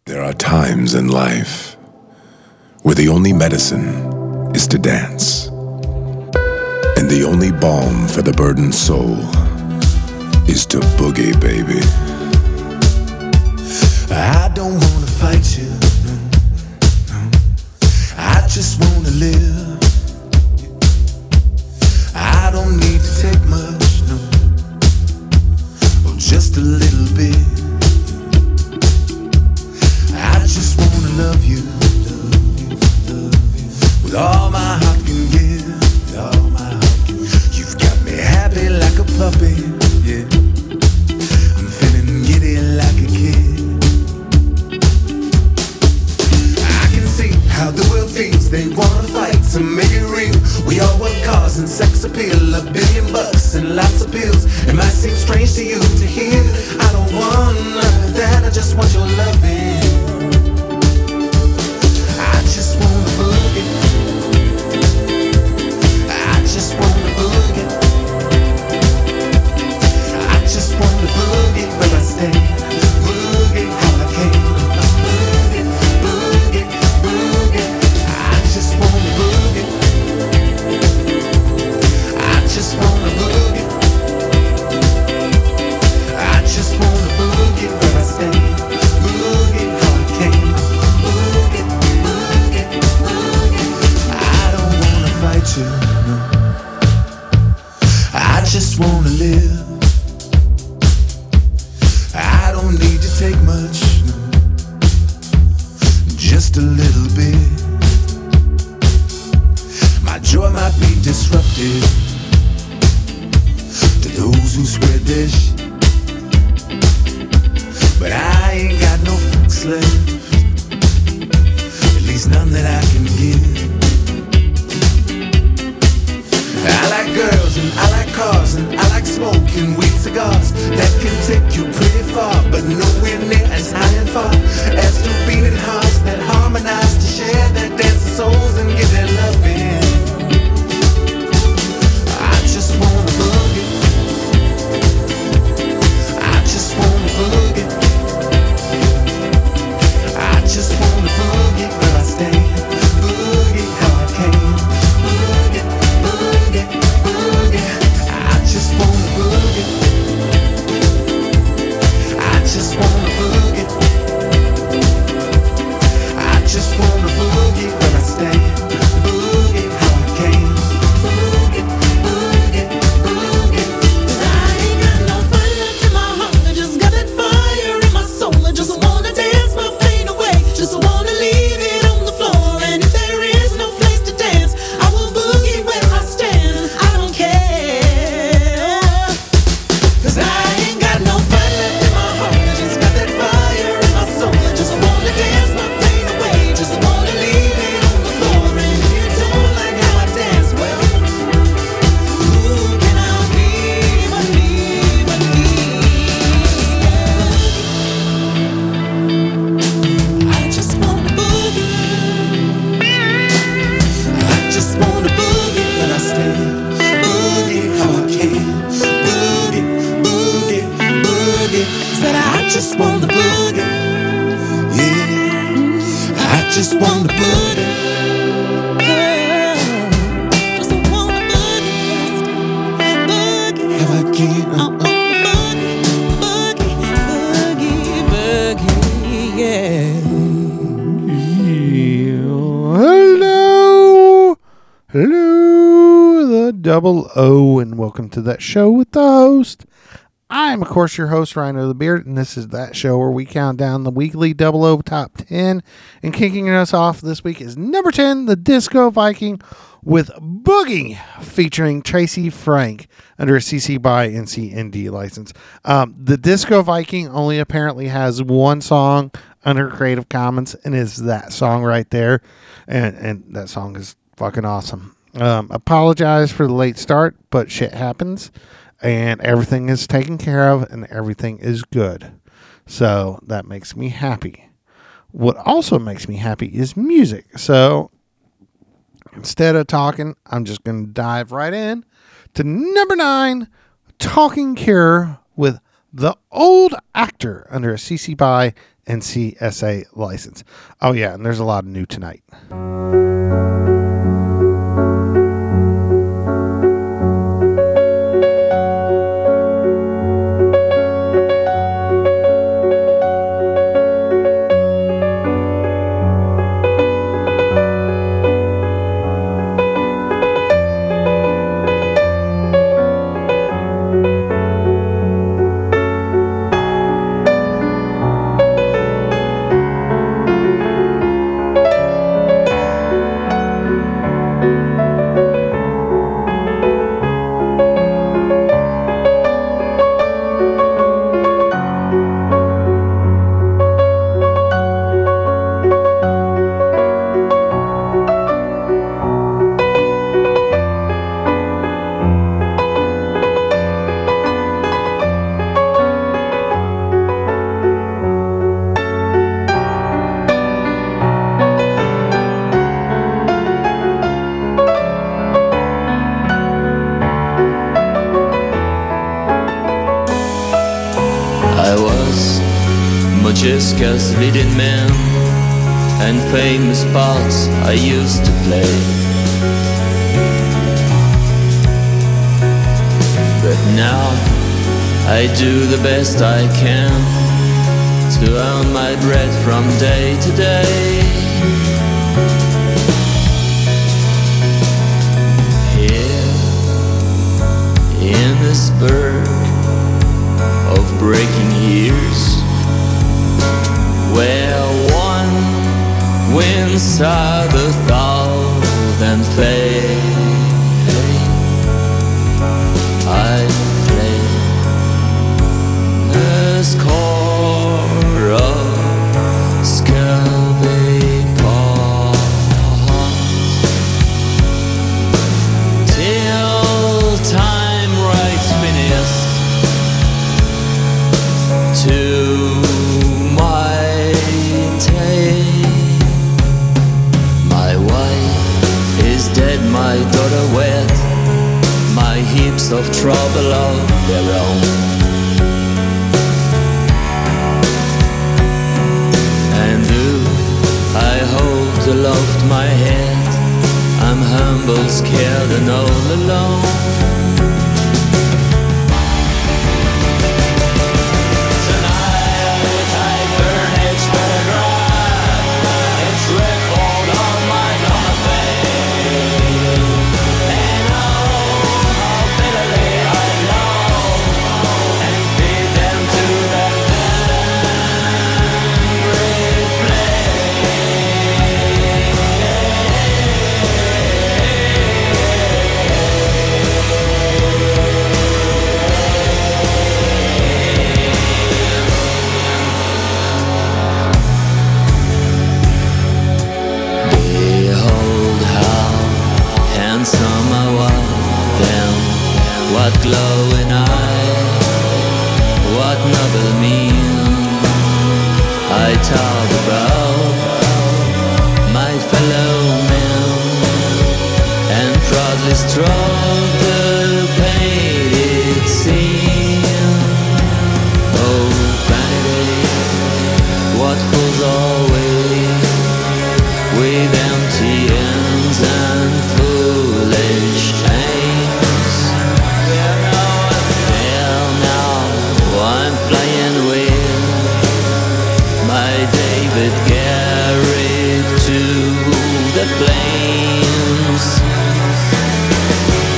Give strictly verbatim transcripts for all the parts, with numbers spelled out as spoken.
There are times in life where the only medicine is to dance. And the only balm for the burdened soul is to boogie, baby. I don't wanna fight you, no, no. I just wanna live. I don't need to take much, no, oh, just a little bit. I just wanna love you, love you, love you, with all my heart can give, with all my heart can give. You've got me happy like a puppy, yeah. I'm feeling giddy like a kid. I can see how the world feels. They wanna fight to make it real. We all want cars and sex appeal, a billion bucks and lots of pills. It might seem strange to you to hear. I don't want none of that. I just want your loving. I just wanna boogie. I just wanna boogie. I just wanna boogie where I stay. Boogie how I came. Boogie, boogie, boogie. I just wanna boogie. I just wanna boogie. I just wanna boogie where I stay. Boogie how I came. Boogie, boogie, boogie. I don't wanna fight you, no. I just wanna live. I don't need to take much, no. Just a little bit. My joy might be disrupted to those who spread their shit, but I ain't got no fucks left, at least none that I can give. I like girls and I like cars and I like smoking weed cigars that can take you pretty far, but nowhere near as high and far as the beating hearts that harmonize to share their dancing souls and give their love in. I just wanna boogie. I just wanna boogie. I just wanna boogie where I stay. Boogie how I came. Boogie, boogie, boogie. I just wanna boogie. I just wanna boogie. I just wanna boogie where I stay. Boogie how I came. Boogie, boogie, boogie. 'Cause I ain't got no fire left in my heart. I just got that fire in my soul. I just wanna dance my pain away. Just wanna leave it on the floor. And if there is no place to dance, I will boogie where I stand. I don't care. 'Cause I ain't got no fire left in my heart. I just got that fire in my soul. I just wanna dance my pain away. Just wanna leave it on the floor. And if you don't like how I dance, well, who can I be but me, but me? I just wanna boogie. I just wanna boogie when I stay. Boogie how I came. Boogie, boogie, boogie. Said I just wanna boogie. Yeah, I just wanna boogie. Yeah, just wanna boogie. Boogie how I came. I wanna boogie, boogie, boogie, boogie. Yeah. Hello, hello, the double O, and welcome to That Show with the host. I'm, of course, your host, Rhino the Beard, and this is That Show where we count down the weekly double O top ten. And kicking us off this week is number ten, the Disco Viking with Boogie, featuring Tracy Frank under a C C by N C N D license. Um, the Disco Viking only apparently has one song under Creative Commons, and is that song right there. And, and that song is fucking awesome. Um, apologize for the late start, but shit happens, and everything is taken care of, and everything is good. So that makes me happy. What also makes me happy is music. So instead of talking, I'm just going to dive right in to number nine, Talking Cure with The Old Actor under a C C B Y and C S A license. Oh, yeah, and there's a lot of new tonight. Majesca's leading man, and famous parts I used to play. But now I do the best I can to earn my bread from day to day. Here in this burg of breaking years, where one wins are the thousand fate, I play the score of scurvy parts till time writes finished to my daughter wed, my heaps of trouble of their own. And though I hold aloft my head, I'm humble, scared and all alone. What glowing eye, what noble mien, I talk about my fellow men, and proudly stroke the painted scene. Oh vanity, what fools always, with empty ends and foolish aims. Flying with my David Garrett to the plains.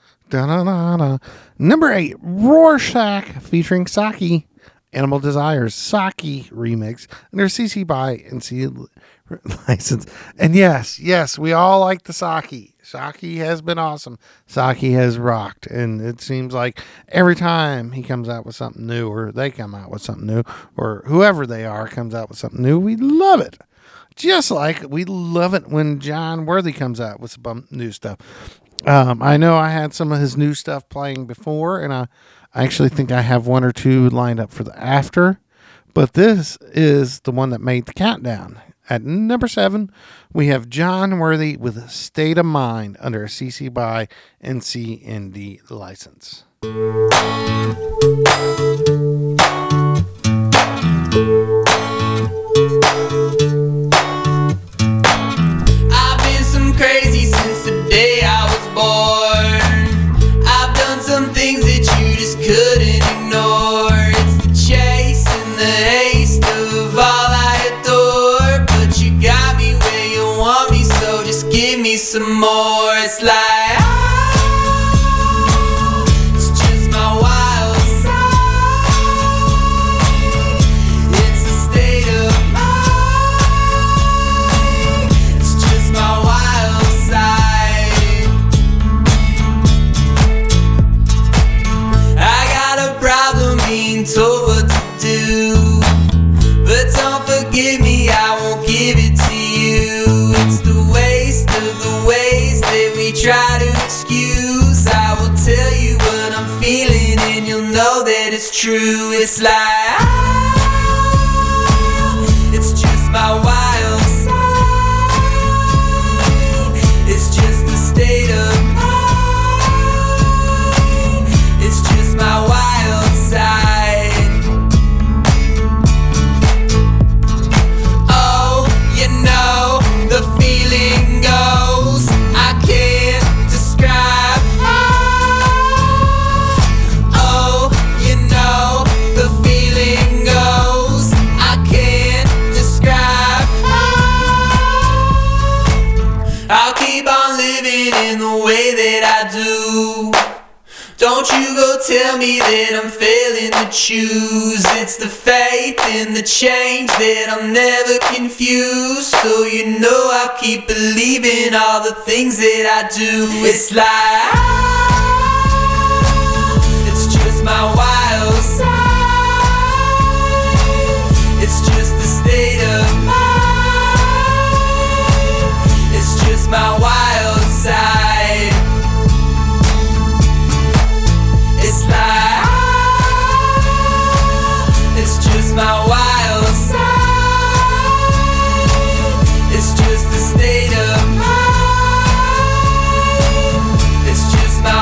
Da-da-da-da. Number eight, Rorschach featuring Saki. Animal Desires Saki remix under C C BY and C license. And yes, yes, we all like the Saki. Saki has been awesome. Saki has rocked. And it seems like every time he comes out with something new, or they come out with something new, or whoever they are comes out with something new, we love it. Just like we love it when John Worthy comes out with some new stuff. Um, I know I had some of his new stuff playing before, and I, I actually think I have one or two lined up for the after. But this is the one that made the countdown. At number seven, we have John Worthy with a State of Mind under a C C BY and C N D license. I've been some crazy since the day I was born. I've done some things that you just couldn't ignore. It's the chase and the haste of all I adore. But you got me where you want me, so just give me some more. It's like, oh, it's just my wild side. It's a state of mind. It's just my wild side. I got a problem being told what to do, but don't forgive me, I won't give it to you. It's the waste of the ways that we try to excuse. I will tell you what I'm feeling and you'll know that it's true. It's like, oh, it's just my wild side. It's just a state of mind. It's just my wild side. Oh, you know, the feeling goes, I can't describe. Oh, you know, the feeling goes, I can't describe. I'll keep on living in the way that I do. Don't you go tell me that I'm failing to choose. It's the faith in the change that I'm never confused. So you know I'll keep believing all the things that I do. It's like, ah, it's just my wild side. It's just the state of mind. It's just my wild side. It's like, ah, it's just my wild side. It's just the state of mind. It's just my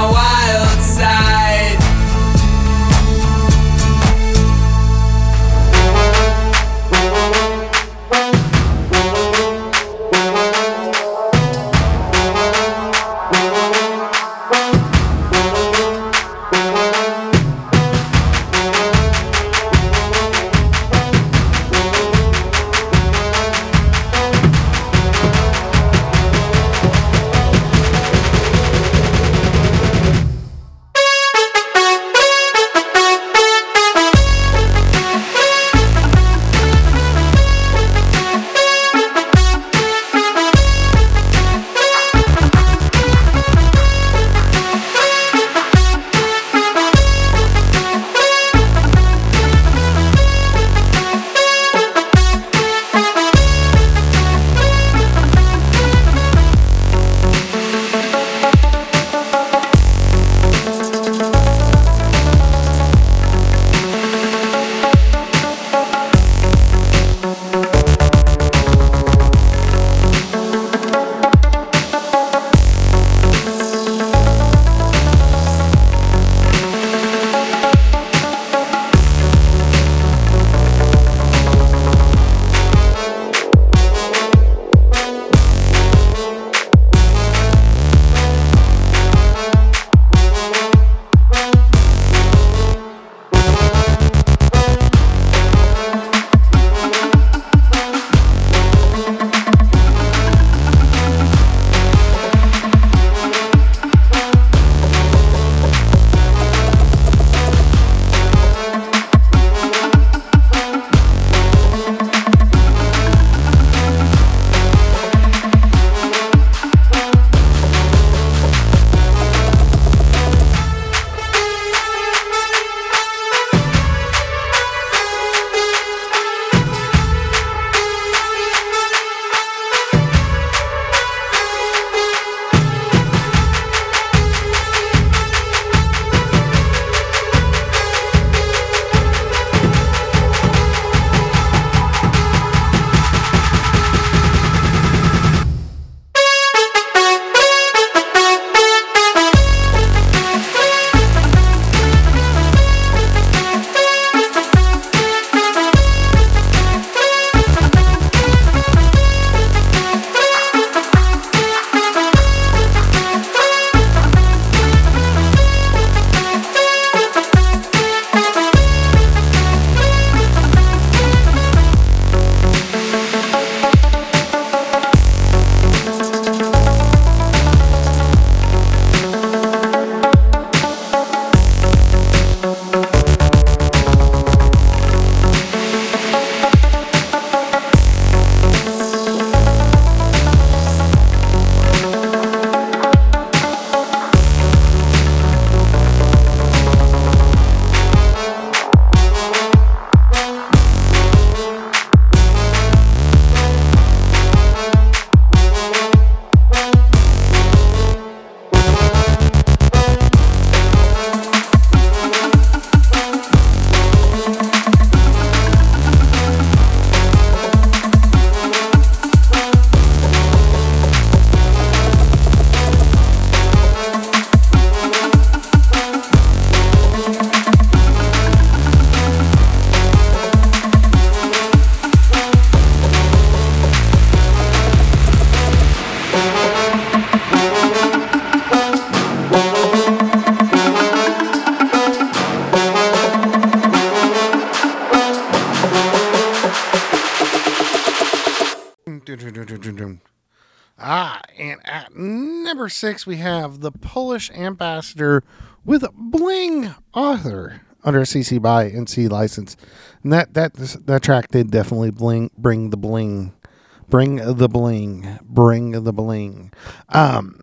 at number six, we have the Polish Ambassador with Bling Author under a C C by N C license. And that, that, that track did definitely bling, bring the bling. Bring the bling. Bring the bling. Um,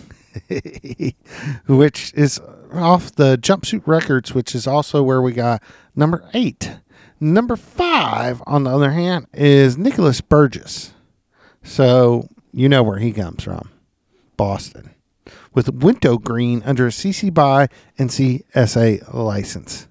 which is off the Jumpsuit Records, which is also where we got number eight. Number five, on the other hand, is Nicholas Burgess. So you know where he comes from. Boston. With Window Green under a C C by and C S A license.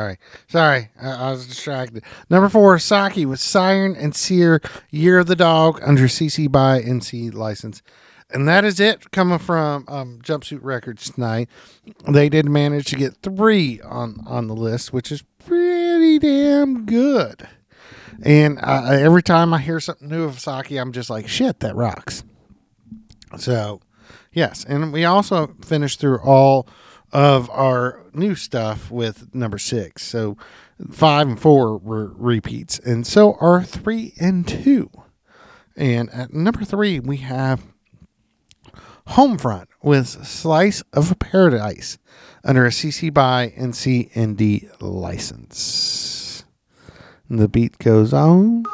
Sorry. Sorry. I, I was distracted. Number four, Saki with Siren and Seer, Year of the Dog, under C C by N C license. And that is it coming from um, Jumpsuit Records tonight. They did manage to get three on, on the list, which is pretty damn good. And uh, every time I hear something new of Saki, I'm just like, shit, that rocks. So, yes. And we also finished through all of our new stuff with number six. So, five and four were repeats. And so are three and two. And at number three, we have Homefront with Slice of Paradise under a C C by N C N D license. And the beat goes on.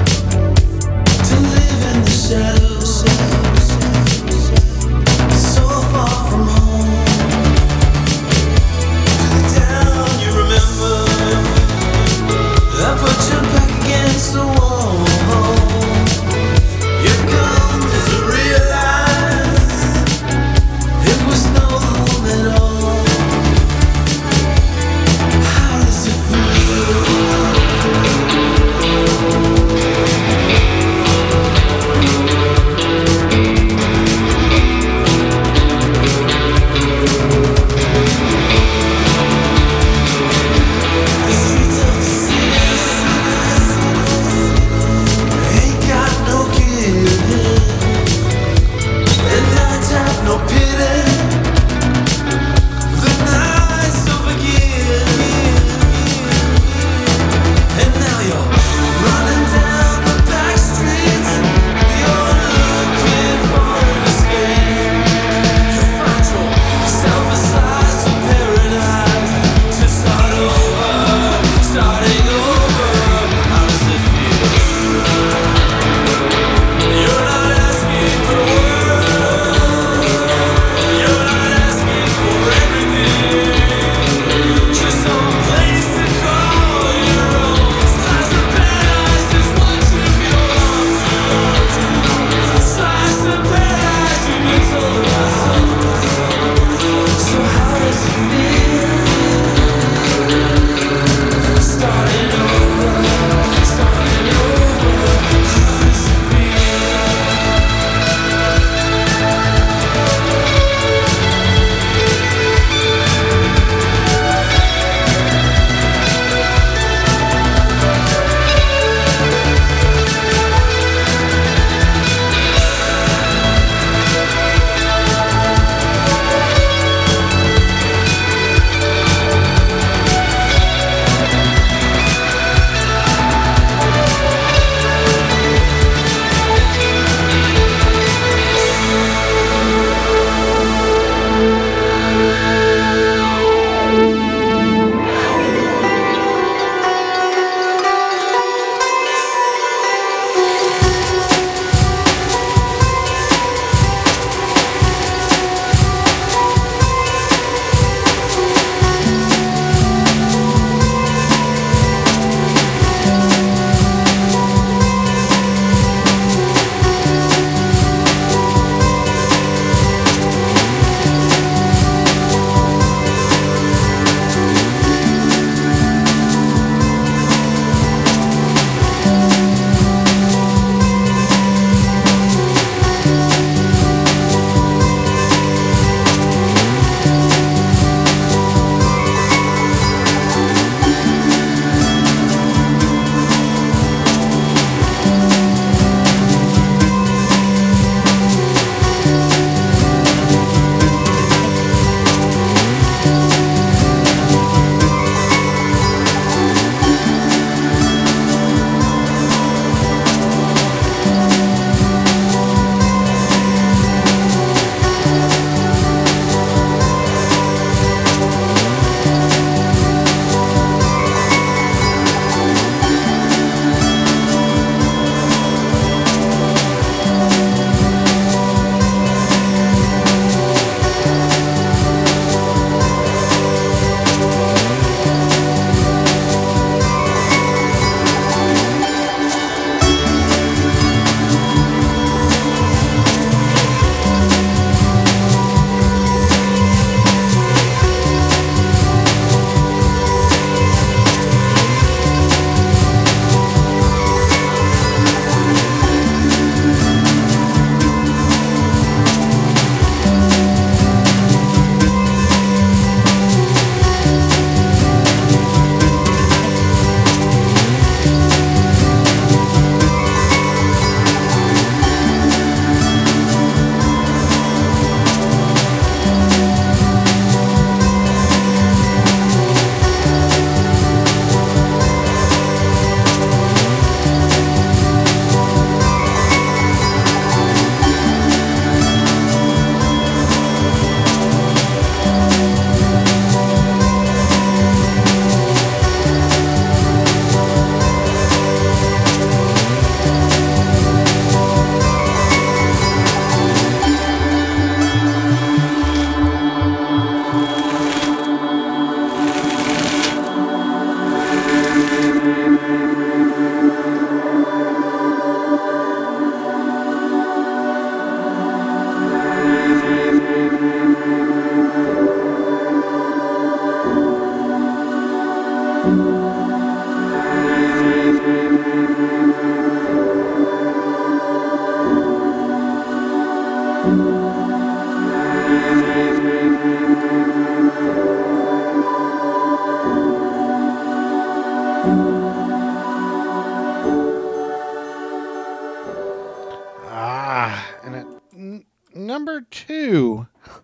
So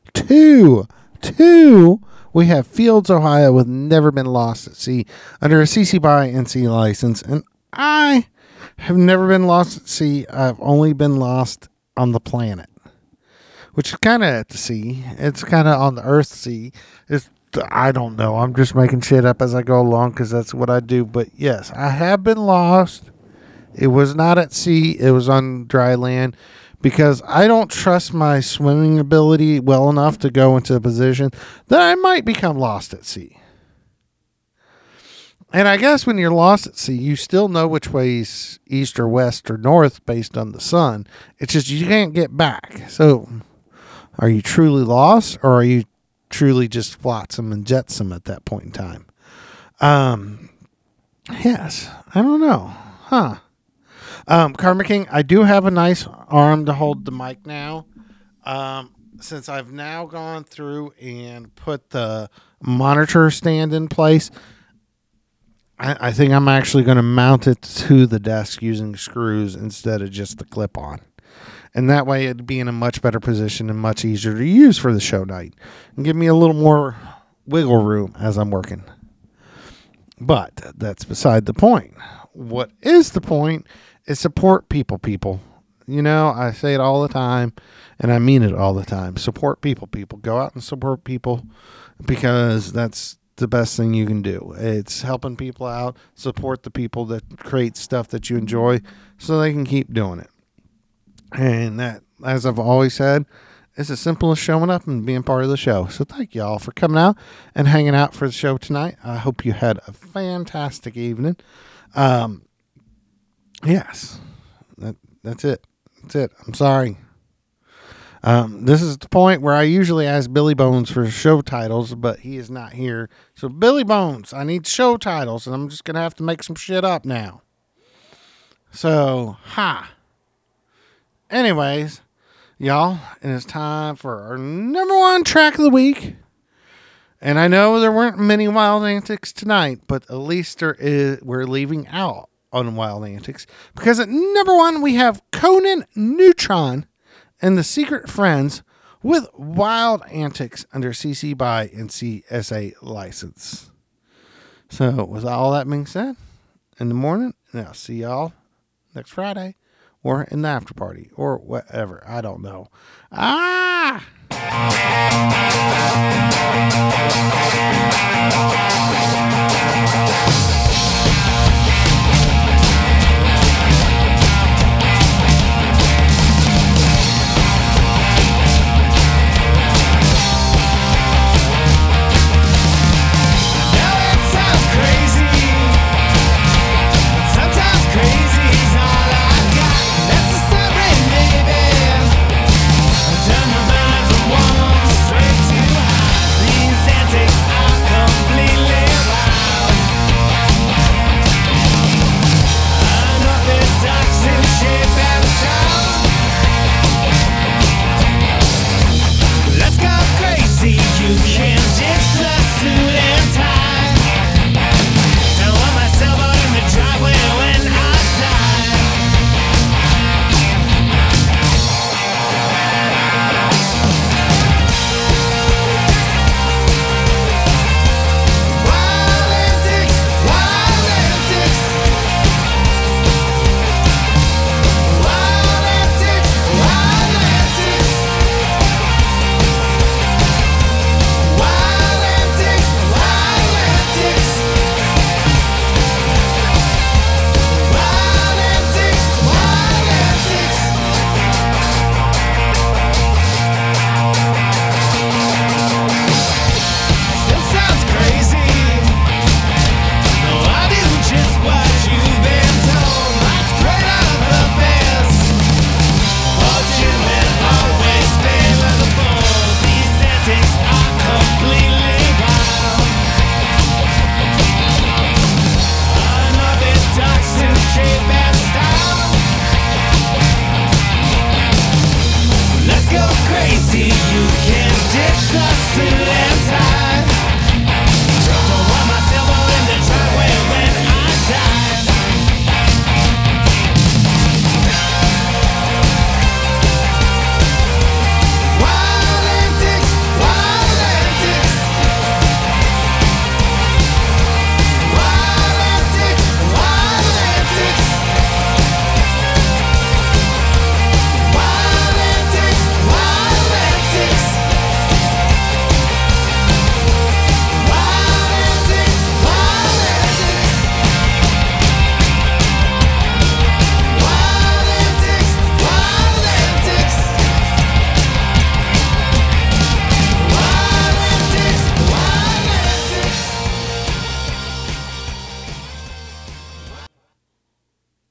Two. Two. We have Fields, Ohio, with Never Been Lost at Sea under a C C BY N C license. And I have never been lost at sea. I've only been lost on the planet, which is kind of at the sea. It's kind of on the Earth sea. It's, I don't know. I'm just making shit up as I go along because that's what I do. But yes, I have been lost. It was not at sea. It was on dry land because I don't trust my swimming ability well enough to go into a position that I might become lost at sea. And I guess when you're lost at sea, you still know which way's east or west or north based on the sun. It's just you can't get back. So are you truly lost, or are you truly just flotsam and jetsam at that point in time? Um, yes, I don't know. Huh. Um, Karma King, I do have a nice arm to hold the mic now. Um, since I've now gone through and put the monitor stand in place, I, I think I'm actually going to mount it to the desk using screws instead of just the clip-on. And that way it'd be in a much better position and much easier to use for the show night. And give me a little more wiggle room as I'm working. But that's beside the point. What is the point is support people, people. You know, I say it all the time, and I mean it all the time. Support people, people. Go out and support people because that's the best thing you can do. It's helping people out. Support the people that create stuff that you enjoy so they can keep doing it. And that, as I've always said, is as simple as showing up and being part of the show. So thank you all for coming out and hanging out for the show tonight. I hope you had a fantastic evening. Um, yes, that, that's it. That's it. I'm sorry. Um, this is the point where I usually ask Billy Bones for show titles, but he is not here. So Billy Bones, I need show titles, and I'm just going to have to make some shit up now. So, ha. Anyways, y'all, it is time for our number one track of the week. And I know there weren't many Wild Antics tonight, but at least there is, we're leaving out on Wild Antics. Because at number one, we have Conan Neutron and the Secret Friends with Wild Antics under C C BY and C S A license. So with all that being said, in the morning, and I'll see y'all next Friday or in the after party or whatever. I don't know. Ah!